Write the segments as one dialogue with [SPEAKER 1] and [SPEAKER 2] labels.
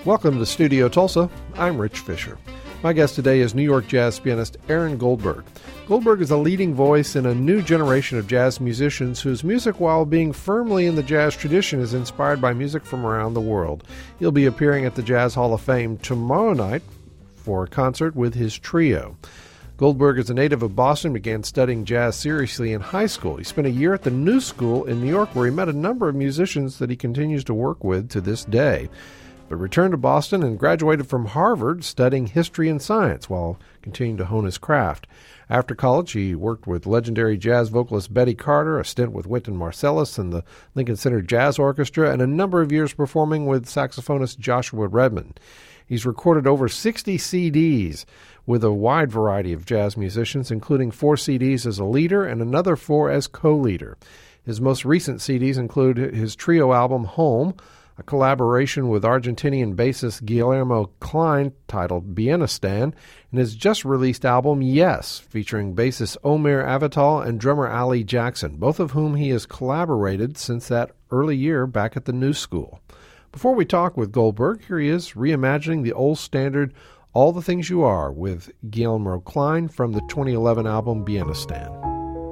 [SPEAKER 1] Welcome to Studio Tulsa. I'm Rich Fisher. My guest today is New York jazz pianist Aaron Goldberg. Goldberg is a leading voice in a new generation of jazz musicians whose music, while being firmly in the jazz tradition, is inspired by music from around the world. He'll be appearing at the Jazz Hall of Fame tomorrow night for a concert with his trio. Goldberg is a native of Boston, began studying jazz seriously in high school. He spent a year at the New School in New York, where he met a number of musicians that he continues to work with to this day, but returned to Boston and graduated from Harvard studying history and science while continuing to hone his craft. After college, he worked with legendary jazz vocalist Betty Carter, a stint with Wynton Marsalis and the Lincoln Center Jazz Orchestra, and a number of years performing with saxophonist Joshua Redman. He's recorded over 60 CDs with a wide variety of jazz musicians, including 4 CDs as a leader and another 4 as co-leader. His most recent CDs include his trio album, Home, a collaboration with Argentinian bassist Guillermo Klein titled Bienestan, and his just-released album, Yes, featuring bassist Omer Avital and drummer Ali Jackson, both of whom he has collaborated since that early year back at the New School. Before we talk with Goldberg, here he is reimagining the old standard All the Things You Are with Guillermo Klein from the 2011 album Bienestan.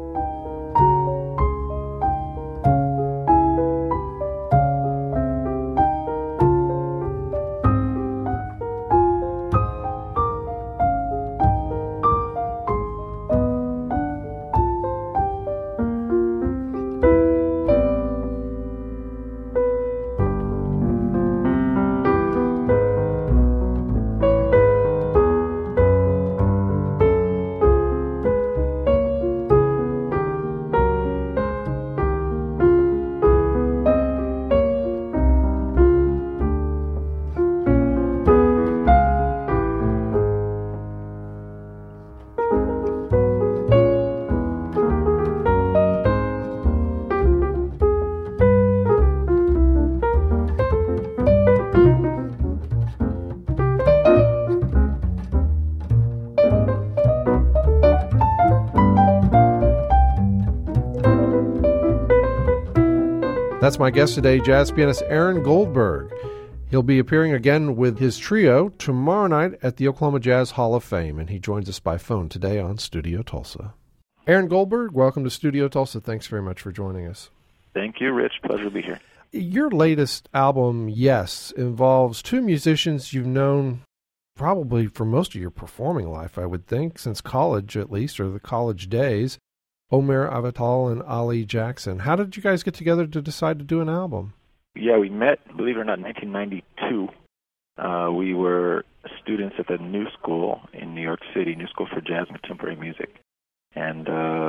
[SPEAKER 1] That's my guest today, jazz pianist Aaron Goldberg. He'll be appearing again with his trio tomorrow night at the Oklahoma Jazz Hall of Fame, and he joins us by phone today on Studio Tulsa. Aaron Goldberg, welcome to Studio Tulsa. Thanks very much for joining us.
[SPEAKER 2] Thank you, Rich. Pleasure to be here.
[SPEAKER 1] Your latest album, Yes, involves 2 musicians you've known probably for most of your performing life, I would think, since college at least, or the college days. Omer Avital and Ali Jackson. How did you guys get together to decide to do an album?
[SPEAKER 2] Yeah, we met, believe it or not, in 1992. We were students at the New School in New York City, New School for Jazz and Contemporary Music. And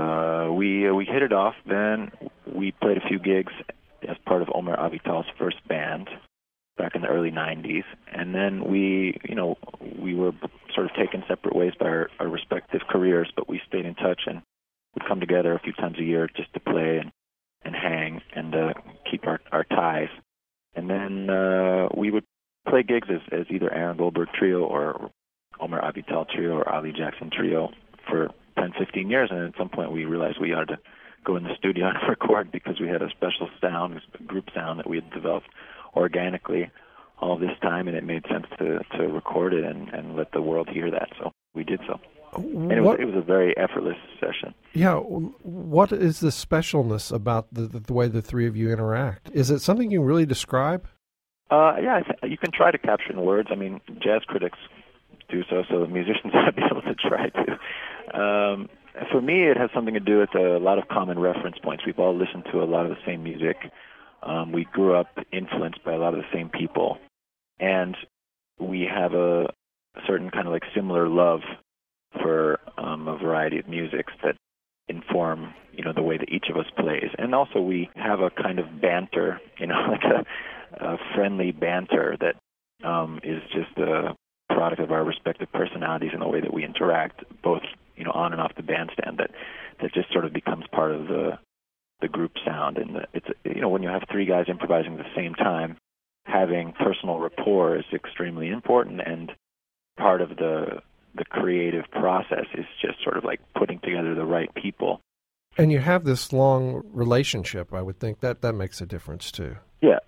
[SPEAKER 2] we hit it off. Then we played a few gigs as part of Omer Avital's first band back in the early 90s. And then we were sort of taken separate ways by our respective careers, but we stayed in touch and would come together a few times a year just to play and hang and keep our ties. And then we would play gigs as either Aaron Goldberg Trio or Omer Avital Trio or Ali Jackson Trio for 10, 15 years. And at some point we realized we ought to go in the studio and record because we had a special sound, a group sound that we had developed organically all this time, and it made sense to record it and let the world hear that. So we did so. And it was a very effortless session.
[SPEAKER 1] Yeah. What is the specialness about the way the 3 of you interact? Is it something you can really describe?
[SPEAKER 2] You can try to capture in words. I mean, jazz critics do so the musicians ought to be able to try to. For me, it has something to do with a lot of common reference points. We've all listened to a lot of the same music. We grew up influenced by a lot of the same people. And we have a certain kind of like similar love for a variety of musics that inform, the way that each of us plays. And also we have a kind of banter, like a friendly banter that is just a product of our respective personalities and the way that we interact, both, on and off the bandstand, that just sort of becomes part of the group sound. And it's, when you have 3 guys improvising at the same time, having personal rapport is extremely important, and part of the creative process is just sort of like putting together the right people.
[SPEAKER 1] And you have this long relationship, I would think that makes a difference too.
[SPEAKER 2] Yeah, that's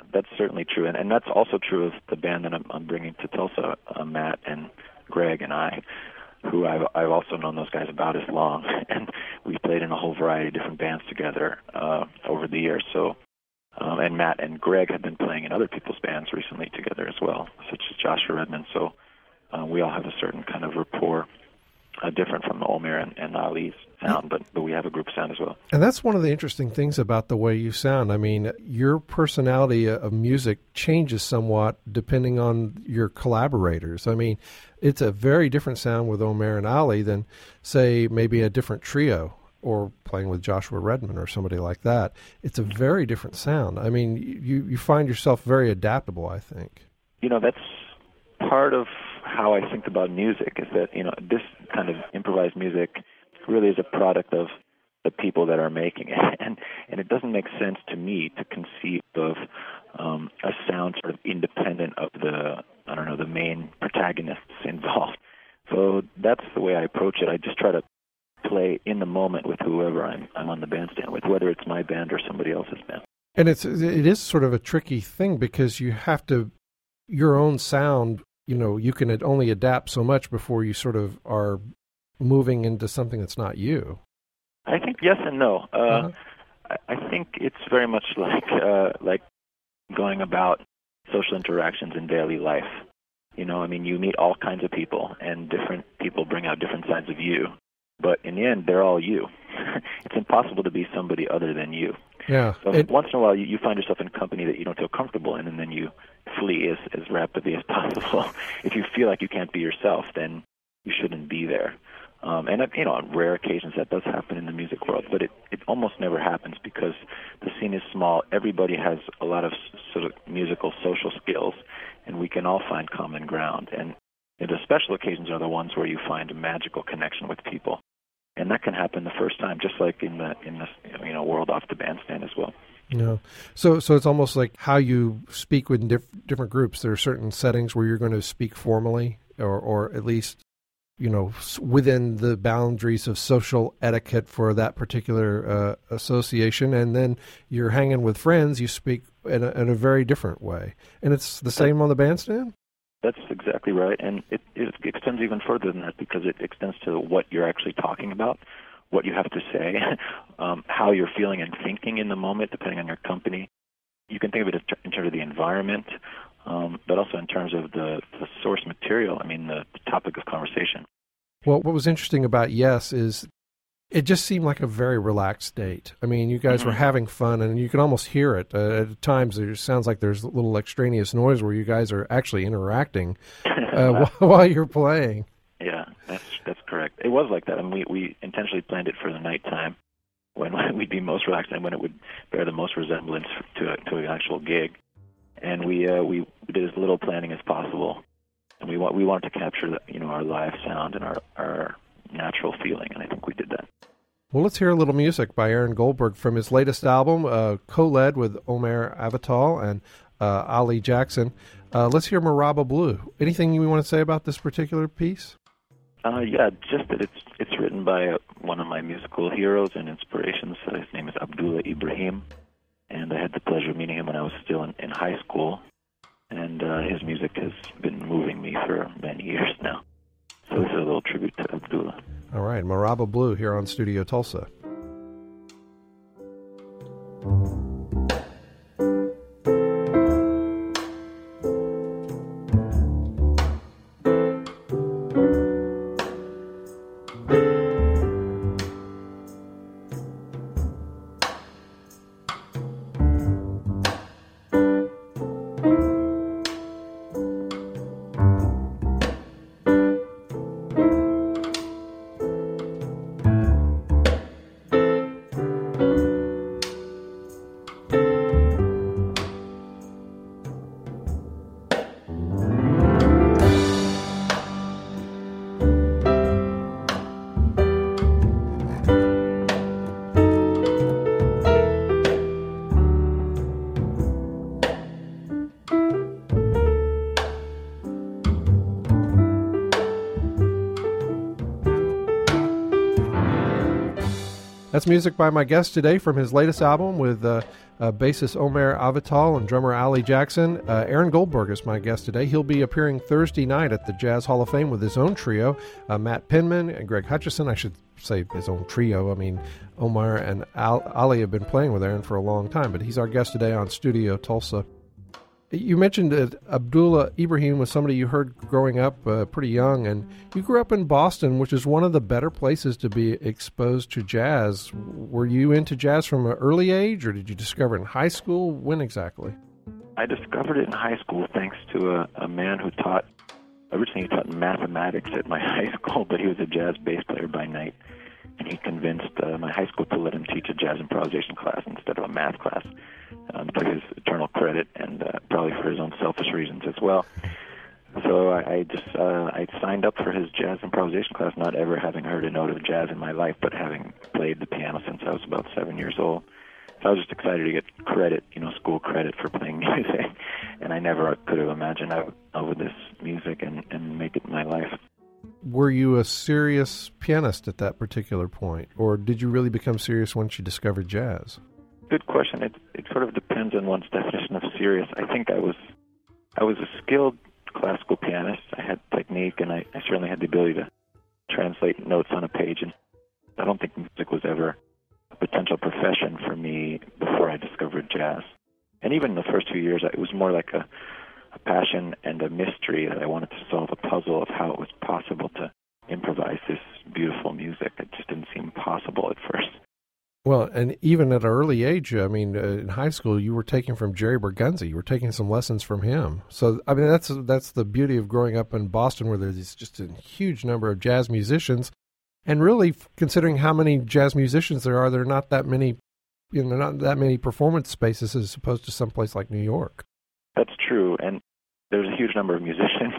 [SPEAKER 2] certainly true, and that's also true of the band that I'm bringing to Tulsa, Matt and Greg and I, who I've also known those guys about as long, and we've played in a whole variety of different bands together over the years. So, and Matt and Greg have been playing in other people's bands recently together as well, such as Joshua Redman. So we all have a certain kind of rapport, different from Omer and Ali's sound, but we have a group sound as well.
[SPEAKER 1] And that's one of the interesting things about the way you sound. I mean, your personality of music changes somewhat depending on your collaborators. I mean, it's a very different sound with Omer and Ali than, say, maybe a different trio or playing with Joshua Redman or somebody like that. It's a very different sound. I mean, you find yourself very adaptable, I think.
[SPEAKER 2] You know, that's part of how I think about music, is that, you know, this kind of improvised music really is a product of the people that are making it, and it doesn't make sense to me to conceive of a sound sort of independent of the main protagonists involved. So that's the way I approach it. I just try to play in the moment with whoever I'm on the bandstand with, whether it's my band or somebody else's band.
[SPEAKER 1] And it is sort of a tricky thing because you have to, your own sound, you know, you can only adapt so much before you sort of are moving into something that's not you.
[SPEAKER 2] I think yes and no. I think it's very much like going about social interactions in daily life. You know, I mean, you meet all kinds of people, and different people bring out different sides of you. But in the end, they're all you. It's impossible to be somebody other than you.
[SPEAKER 1] Yeah.
[SPEAKER 2] So once in a while, you find yourself in company that you don't feel comfortable in, and then you flee as rapidly as possible. If you feel like you can't be yourself, then you shouldn't be there. And you know, on rare occasions that does happen in the music world, but it almost never happens because the scene is small. Everybody has a lot of sort of musical social skills, and we can all find common ground. And the special occasions are the ones where you find a magical connection with people, and that can happen the first time, just like in this world off the bandstand as well.
[SPEAKER 1] No, so it's almost like how you speak with different groups. There are certain settings where you're going to speak formally, or at least, you know, within the boundaries of social etiquette for that particular association, and then you're hanging with friends, you speak in a very different way. And it's the same on the bandstand?
[SPEAKER 2] That's exactly right, and it extends even further than that because it extends to what you're actually talking about, what you have to say, how you're feeling and thinking in the moment, depending on your company. You can think of it in terms of the environment, but also in terms of the source material, I mean, the topic of conversation.
[SPEAKER 1] Well, what was interesting about Yes is it just seemed like a very relaxed date. I mean, you guys were having fun, and you can almost hear it. At times, it sounds like there's a little extraneous noise where you guys are actually interacting while you're playing.
[SPEAKER 2] Yeah, that's correct. It was like that. I mean, we intentionally planned it for the nighttime when we'd be most relaxed and when it would bear the most resemblance to an actual gig. And we did as little planning as possible, and we wanted to capture our live sound and our natural feeling, and I think we did that.
[SPEAKER 1] Well, let's hear a little music by Aaron Goldberg from his latest album, co-led with Omer Avital and Ali Jackson. Let's hear Maraba Blue. Anything you want to say about this particular piece?
[SPEAKER 2] Yeah, just that it's written by one of my musical heroes and inspirations. His name is Abdullah Ibrahim, and I had the pleasure of meeting him when I was still in high school, and his music has been moving me for many years now. So this is a little tribute to Abdullah.
[SPEAKER 1] All right, Maraba Blue here on Studio Tulsa. That's music by my guest today from his latest album with bassist Omer Avital and drummer Ali Jackson. Aaron Goldberg is my guest today. He'll be appearing Thursday night at the Jazz Hall of Fame with his own trio, Matt Penman and Greg Hutchison. I should say his own trio. I mean, Omar and Ali have been playing with Aaron for a long time, but he's our guest today on Studio Tulsa. You mentioned that Abdullah Ibrahim was somebody you heard growing up pretty young, and you grew up in Boston, which is one of the better places to be exposed to jazz. Were you into jazz from an early age, or did you discover it in high school? When exactly?
[SPEAKER 2] I discovered it in high school thanks to a man who originally taught mathematics at my high school, but he was a jazz bass player by night. And he convinced my high school to let him teach a jazz improvisation class instead of a math class, to his eternal credit, and probably for his own selfish reasons as well. So I signed up for his jazz improvisation class, not ever having heard a note of jazz in my life, but having played the piano since I was about 7 years old. So I was just excited to get credit, school credit for playing music, and I never could have imagined I would love this music and make it my life.
[SPEAKER 1] Were you a serious pianist at that particular point, or did you really become serious once you discovered jazz?
[SPEAKER 2] Good question. It sort of depends on one's definition of serious. I think I was a skilled classical pianist. I had technique, and I certainly had the ability to translate notes on a page. And I don't think music was ever a potential profession for me before I discovered jazz. And even in the first few years, it was more like a passion and a mystery that I wanted to solve a puzzle of how it was possible to improvise this beautiful music. It just didn't seem possible at first.
[SPEAKER 1] Well, and even at an early age, I mean, in high school, you were taking from Jerry Bergunzi. You were taking some lessons from him. So, I mean, that's the beauty of growing up in Boston, where there's just a huge number of jazz musicians. And really, considering how many jazz musicians there are not that many, not that many performance spaces as opposed to someplace like New York.
[SPEAKER 2] That's true, and there's a huge number of musicians,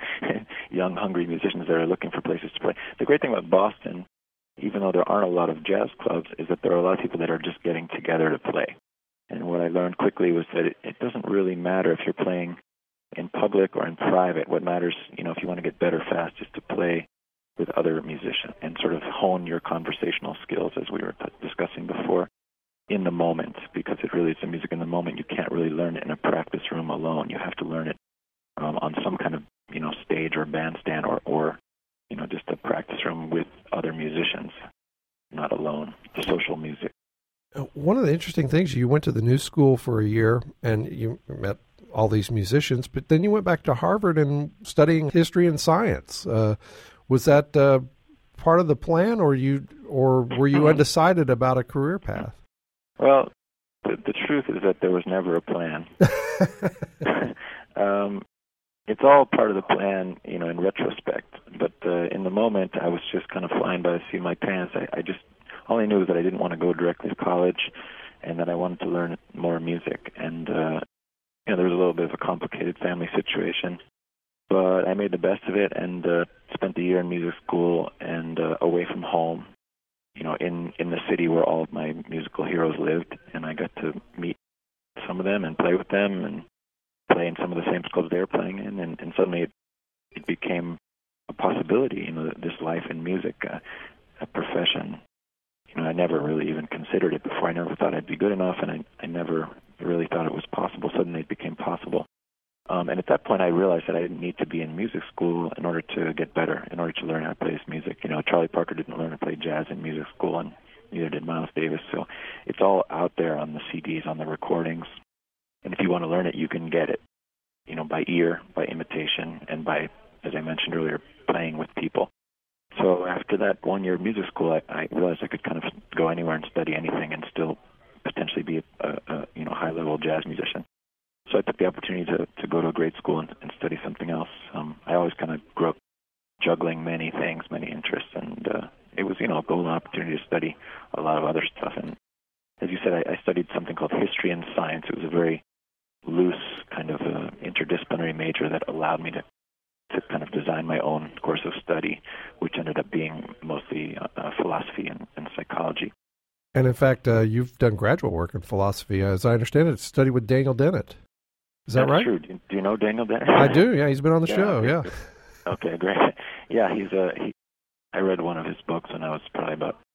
[SPEAKER 2] young, hungry musicians that are looking for places to play. The great thing about Boston, even though there aren't a lot of jazz clubs, is that there are a lot of people that are just getting together to play. And what I learned quickly was that it doesn't really matter if you're playing in public or in private. What matters, if you want to get better fast, is to play with other musicians and sort of hone your conversational skills, as we were discussing before, in the moment, because it really is the music in the moment. You can't really learn it in a practice room alone. You have to learn it on some kind of stage or bandstand or just a practice room with other musicians, not alone. Social music.
[SPEAKER 1] One of the interesting things, you went to the New School for a year and you met all these musicians, but then you went back to Harvard and studying history and science. Was that part of the plan, or were you undecided about a career path?
[SPEAKER 2] Well, the truth is that there was never a plan. It's all part of the plan, in retrospect. But in the moment, I was just kind of flying by the seat of my pants. All I knew was that I didn't want to go directly to college, and that I wanted to learn more music. And there was a little bit of a complicated family situation, but I made the best of it and spent a year in music school and away from home. In the city where all of my musical heroes lived, and I got to meet some of them and play with them and play in some of the same clubs they were playing in, and suddenly it became a possibility, this life in music, a profession. I never really even considered it before. I never thought I'd be good enough, and I never really thought it was possible. Suddenly it became possible. And at that point, I realized that I didn't need to be in music school in order to get better, in order to learn how to play this music. Charlie Parker didn't learn to play jazz in music school, and neither did Miles Davis. So it's all out there on the CDs, on the recordings. And if you want to learn it, you can get it, by ear, by imitation, and by, as I mentioned earlier, playing with people. So after that 1 year of music school, I realized I could kind of go anywhere and study anything and still potentially be a high-level jazz musician. So I took the opportunity to go to a grade school and study something else. I always kind of grew up juggling many things, many interests, and it was, a golden opportunity to study a lot of other stuff. And as you said, I studied something called history and science. It was a very loose kind of interdisciplinary major that allowed me to kind of design my own course of study, which ended up being mostly philosophy and psychology.
[SPEAKER 1] And in fact, you've done graduate work in philosophy. As I understand it, studied with Daniel Dennett. Is that right?
[SPEAKER 2] That's true. Do you know Daniel Dennett?
[SPEAKER 1] I do, yeah. He's been on the show, yeah.
[SPEAKER 2] Okay, great. Yeah, I read one of his books when I was probably about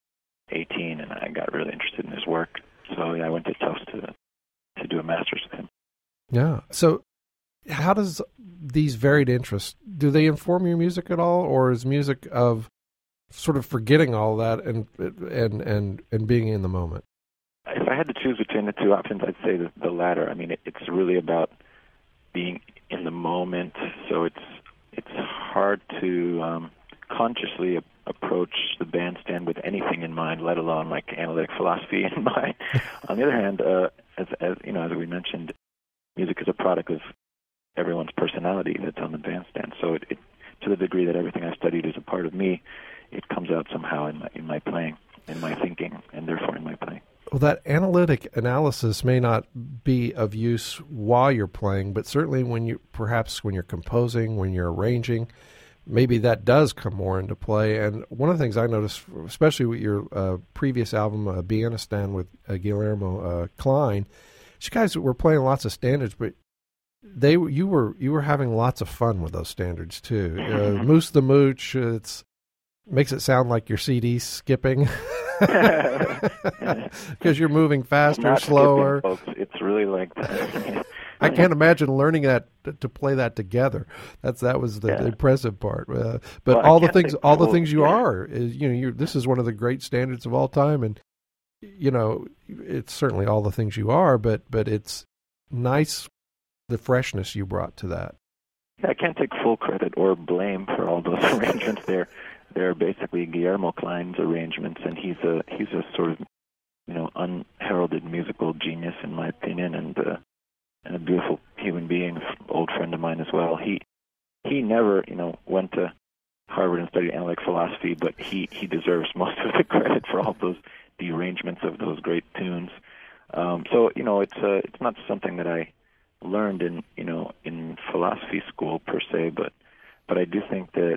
[SPEAKER 2] 18, and I got really interested in his work. So yeah, I went to Tufts to do a master's with him.
[SPEAKER 1] Yeah. So how does these varied interests, do they inform your music at all, or is music of sort of forgetting all that and being in the moment?
[SPEAKER 2] If I had to choose between the two options, I'd say the latter. I mean, it's really about being in the moment. So it's hard to consciously approach the bandstand with anything in mind, let alone like analytic philosophy in mind. On the other hand, as you know, as we mentioned, music is a product of everyone's personality that's on the bandstand. So it to the degree that everything I studied is a part of me, it comes out somehow in my playing, in my thinking, and therefore in my playing.
[SPEAKER 1] Well, that analytic analysis may not be of use while you're playing, but certainly when you're composing, when you're arranging, maybe that does come more into play. And one of the things I noticed, especially with your previous album, Bianistan with Guillermo Klein, you guys were playing lots of standards, but you were having lots of fun with those standards too. Moose the Mooch, makes it sound like your CD's skipping because you're moving faster,
[SPEAKER 2] not
[SPEAKER 1] slower.
[SPEAKER 2] Skipping, folks. It's really like that.
[SPEAKER 1] I can't imagine learning that to play that together. That was the impressive part. But
[SPEAKER 2] well,
[SPEAKER 1] all the things you are is, this is one of the great standards of all time, and it's certainly all the things you are. But it's nice the freshness you brought to that.
[SPEAKER 2] I can't take full credit or blame for all those arrangements. They're basically Guillermo Klein's arrangements, and he's a sort of unheralded musical genius in my opinion, and a beautiful human being, old friend of mine as well. He never went to Harvard and studied analytic philosophy, but he deserves most of the credit for all those derangements of those great tunes. So it's not something that I learned in philosophy school per se, but I do think that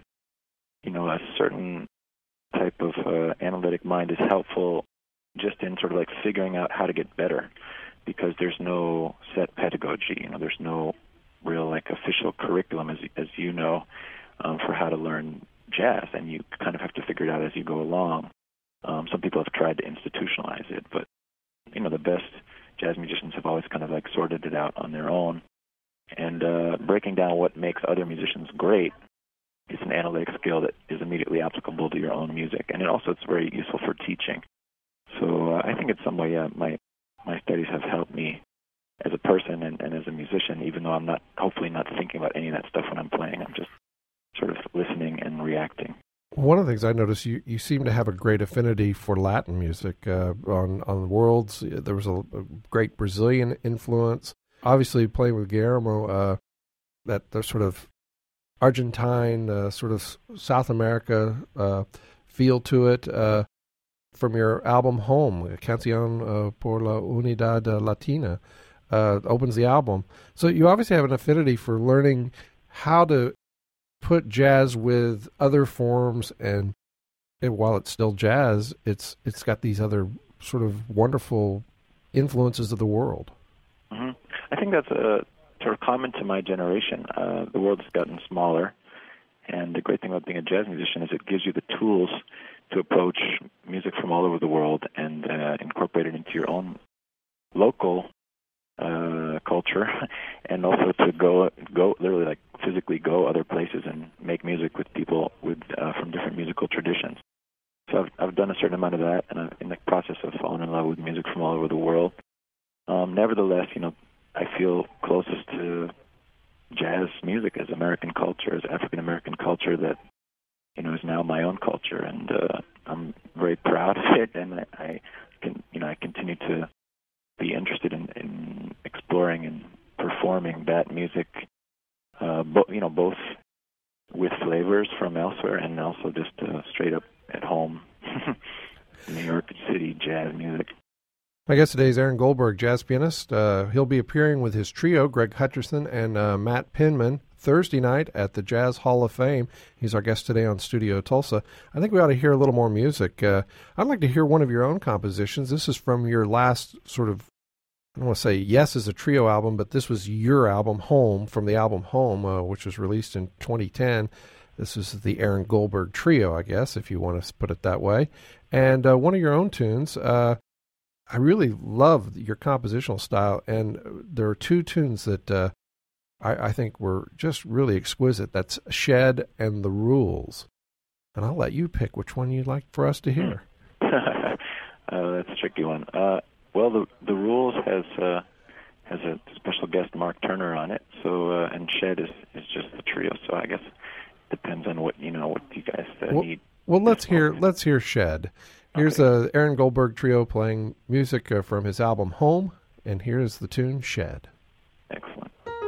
[SPEAKER 2] a certain type of analytic mind is helpful just in sort of like figuring out how to get better, because there's no set pedagogy. There's no real like official curriculum, as you know, for how to learn jazz, and you kind of have to figure it out as you go along. Some people have tried to institutionalize it, but the best jazz musicians have always kind of like sorted it out on their own. And breaking down what makes other musicians great is an analytic skill that is immediately applicable to your own music, and it's very useful for teaching. So I think in some way, my studies have helped me as a person and as a musician, even though I'm hopefully not thinking about any of that stuff when I'm playing. I'm just sort of listening and reacting.
[SPEAKER 1] One of the things I noticed, you seem to have a great affinity for Latin music. On Worlds, there was a great Brazilian influence. Obviously, playing with Guillermo, that sort of Argentine, sort of South America feel to it. From your album Home, Canción por la Unidad Latina, opens the album. So you obviously have an affinity for learning how to put jazz with other forms, and while it's still jazz, it's got these other sort of wonderful influences of the world.
[SPEAKER 2] Mm-hmm. I think that's sort of common to my generation. The world has gotten smaller, and the great thing about being a jazz musician is it gives you the tools to approach music from all over the world and incorporate it into your own local culture, and also to go literally like physically go other places and make music with people from different musical traditions. So I've done a certain amount of that, and I'm in the process of falling in love with music from all over the world. Nevertheless, I feel closest to jazz music as American culture, as African American culture that is now my own culture, and I'm very proud of it, and I continue to be interested in exploring and performing that music, both with flavors from elsewhere and also just straight up at home New York City jazz music.
[SPEAKER 1] My guest today is Aaron Goldberg, jazz pianist. He'll be appearing with his trio, Greg Hutcherson and Matt Pinman, Thursday night at the Jazz Hall of Fame. He's our guest today on Studio Tulsa. I think we ought to hear a little more music. I'd like to hear one of your own compositions. This is from your last sort of, I don't want to say Yes is a trio album, but this was your album, Home, from the album Home, which was released in 2010. This is the Aaron Goldberg Trio, I guess, if you want to put it that way. and one of your own tunes. I really love your compositional style, and there are two tunes that I think were just really exquisite. That's Shed and The Rules. And I'll let you pick which one you'd like for us to hear.
[SPEAKER 2] That's a tricky one. Well, the Rules has a special guest, Mark Turner, on it. So and Shed is just the trio. So I guess it depends on what you guys need.
[SPEAKER 1] Well, let's hear Shed. Here's
[SPEAKER 2] Okay.
[SPEAKER 1] Aaron Goldberg Trio playing music from his album Home, and here's the tune Shed.
[SPEAKER 2] Excellent.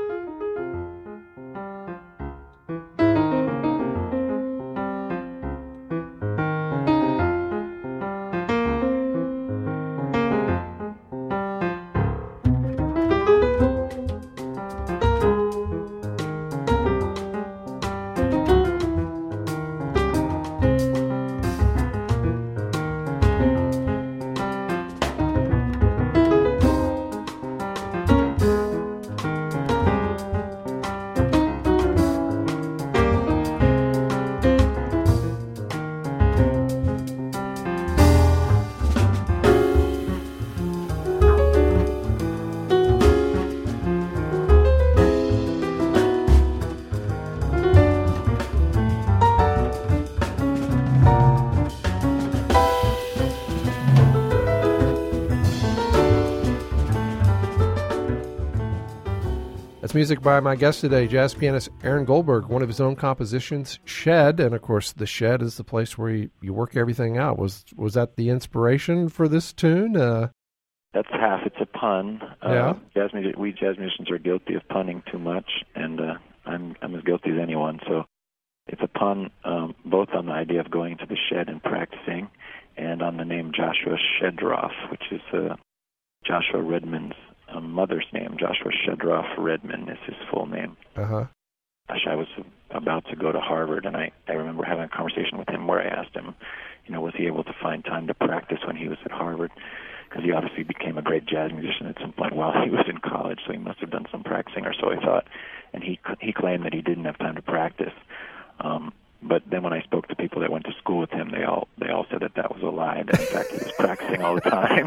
[SPEAKER 1] Music by my guest today, jazz pianist Aaron Goldberg, one of his own compositions, Shed, and of course the shed is the place where you work everything out. Was that the inspiration for this tune?
[SPEAKER 2] That's half. It's a pun.
[SPEAKER 1] Yeah.
[SPEAKER 2] We jazz musicians are guilty of punning too much, and I'm as guilty as anyone. So it's a pun both on the idea of going to the shed and practicing, and on the name Joshua Shedroff, which is Joshua Redman's mother's name. Joshua Shedroff Redman is his full name.
[SPEAKER 1] Uh-huh.
[SPEAKER 2] Gosh, I was about to go to Harvard, and I remember having a conversation with him where I asked him, was he able to find time to practice when he was at Harvard? Because he obviously became a great jazz musician at some point while he was in college, so he must have done some practicing, or so I thought. And he claimed that he didn't have time to practice. But then when I spoke to people that went to school with him, they all said that was a lie. That in fact he was practicing all the time.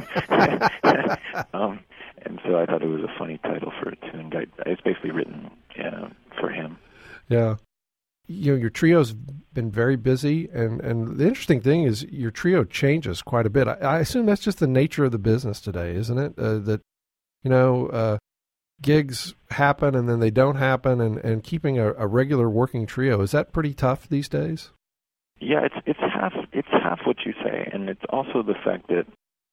[SPEAKER 2] And so I thought it was a funny title for a tune. It's basically written for him.
[SPEAKER 1] Yeah. Your trio's been very busy, and the interesting thing is your trio changes quite a bit. I assume that's just the nature of the business today, isn't it? That gigs happen and then they don't happen, and keeping a regular working trio, is that pretty tough these days?
[SPEAKER 2] Yeah, it's half what you say, and it's also the fact that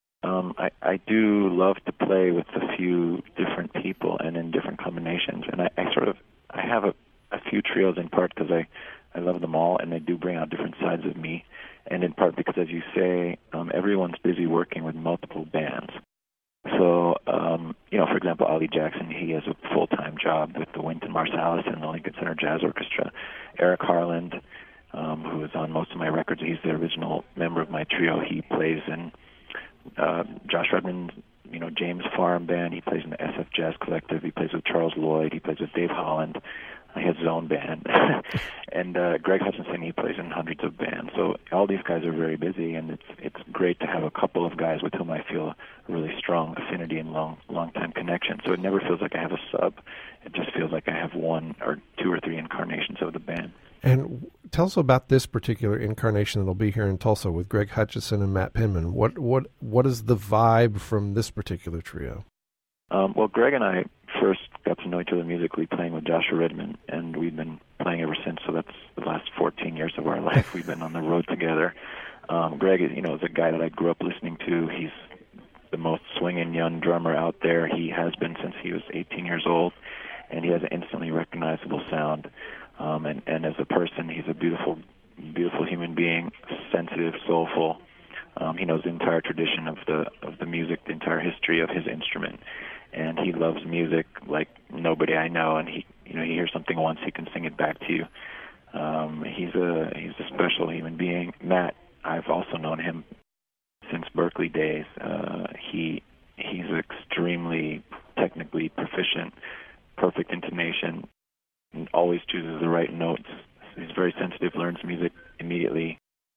[SPEAKER 2] I do love to play with a few different people and in different combinations, and I have a few trios in part because I love them all, and they do bring out different sides of me, and in part because, as you say, everyone's busy working with multiple bands. So, for example, Ollie Jackson, he has a full-time job with the Wynton Marsalis and the Lincoln Center Jazz Orchestra. Eric Harland, who is on most of my records, he's the original member of my trio. He plays in Josh Redman's, James Farm Band. He plays in the SF Jazz Collective. He plays with Charles Lloyd. He plays with Dave Holland. He has his own band. And Greg Hutchinson, he plays in hundreds of bands. So all these guys are very busy, and it's great to have a couple of guys with whom I feel a really strong affinity and long-time connection. So it never feels like I have a sub. It just feels like I have one or two or three incarnations of the band.
[SPEAKER 1] And tell us about this particular incarnation that'll be here in Tulsa with Greg Hutchinson and Matt Penman. What is the vibe from this particular trio?
[SPEAKER 2] Well, Greg and I first got to know each other musically playing with Joshua Redman, and we've been playing ever since, so that's the last 14 years of our life. We've been on the road together. Greg is a guy that I grew up listening to. He's the most swinging young drummer out there. He has been since he was 18 years old, and he has an instantly recognizable sound. And as a person, he's a beautiful, beautiful human being, sensitive, soulful. He knows the entire tradition of the music, the entire history of his instrument, and he loves music like nobody I know. And he hears something once, he can sing it back to you. He's a special human being. Matt, I've also known him since Berkeley days. He's extremely technically proficient, perfect intonation, and always chooses the right notes. He's very sensitive, learns music immediately.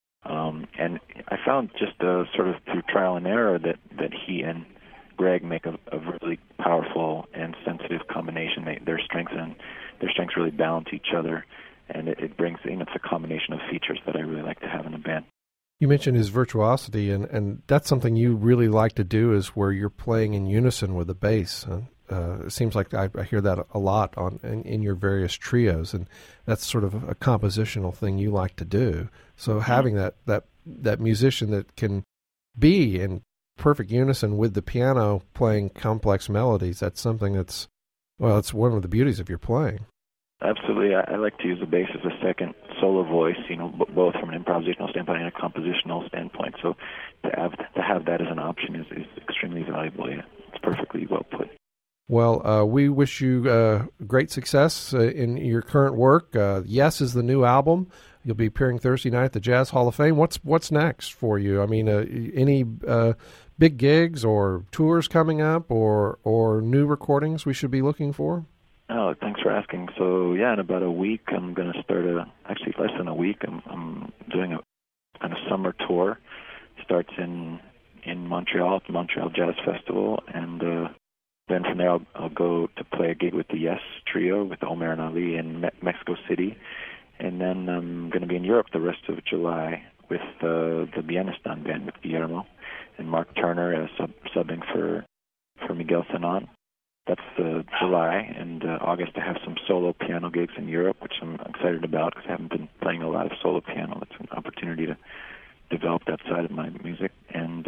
[SPEAKER 2] And I found just sort of through trial and error that he and Greg make a really powerful and sensitive combination. Their strengths really balance each other, and it brings, it's a combination of features that I really like to have in a band.
[SPEAKER 1] You mentioned his virtuosity, and that's something you really like to do, is where you're playing in unison with the bass. It seems like I hear that a lot in your various trios, and that's sort of a compositional thing you like to do. So having that musician that can be in perfect unison with the piano playing complex melodies, that's something it's one of the beauties of your playing.
[SPEAKER 2] Absolutely. I like to use the bass as a second solo voice, both from an improvisational standpoint and a compositional standpoint. So to have that as an option is extremely valuable. Yeah, it's perfectly well put.
[SPEAKER 1] Well, we wish you great success in your current work. Yes is the new album. You'll be appearing Thursday night at the Jazz Hall of Fame. What's next for you? I mean, any big gigs or tours coming up, or new recordings we should be looking for?
[SPEAKER 2] Oh, thanks for asking. So, yeah, in about a week, I'm going to start actually less than a week, I'm doing a kind of summer tour. Starts in Montreal, at the Montreal Jazz Festival, and then from there I'll go to play a gig with the Yes Trio, with Omer and Ali in Mexico City. And then I'm going to be in Europe the rest of July with the Bienestan Band with Guillermo and Mark Turner subbing for Miguel Sanon. That's July, and August I have some solo piano gigs in Europe, which I'm excited about because I haven't been playing a lot of solo piano. It's an opportunity to develop that side of my music. And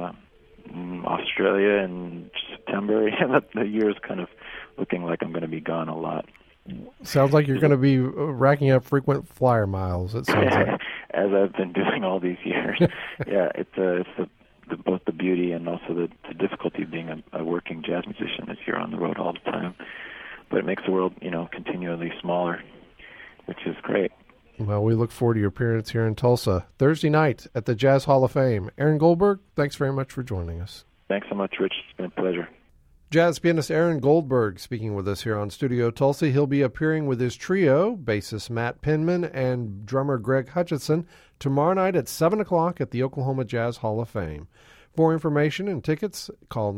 [SPEAKER 2] Australia in September. Yeah, the year is kind of looking like I'm going to be gone a lot.
[SPEAKER 1] Sounds like you're going to be racking up frequent flyer miles, it sounds like.
[SPEAKER 2] As I've been doing all these years. Yeah, it's both the beauty and also the difficulty of being a working jazz musician is you're on the road all the time. But it makes the world, continually smaller, which is great.
[SPEAKER 1] Well, we look forward to your appearance here in Tulsa Thursday night at the Jazz Hall of Fame. Aaron Goldberg, thanks very much for joining us.
[SPEAKER 2] Thanks so much, Rich. It's been a pleasure.
[SPEAKER 1] Jazz pianist Aaron Goldberg speaking with us here on Studio Tulsa. He'll be appearing with his trio, bassist Matt Penman and drummer Greg Hutchinson, tomorrow night at 7 o'clock at the Oklahoma Jazz Hall of Fame. For information and tickets, call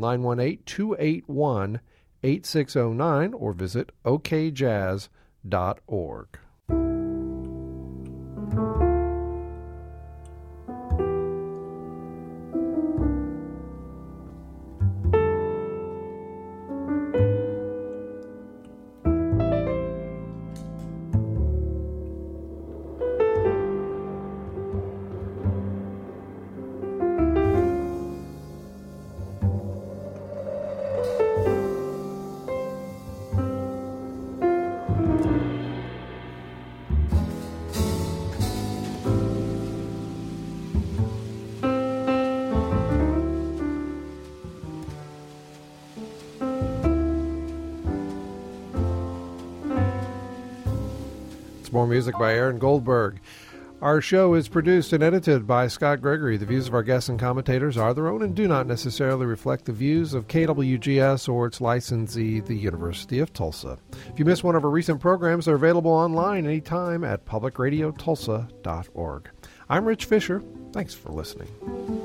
[SPEAKER 1] 918-281-8609 or visit okjazz.org. More music by Aaron Goldberg. Our show is produced and edited by Scott Gregory. The views of our guests and commentators are their own and do not necessarily reflect the views of KWGS or its licensee, the University of Tulsa. If you missed one of our recent programs, they're available online anytime at publicradiotulsa.org. I'm Rich Fisher. Thanks for listening.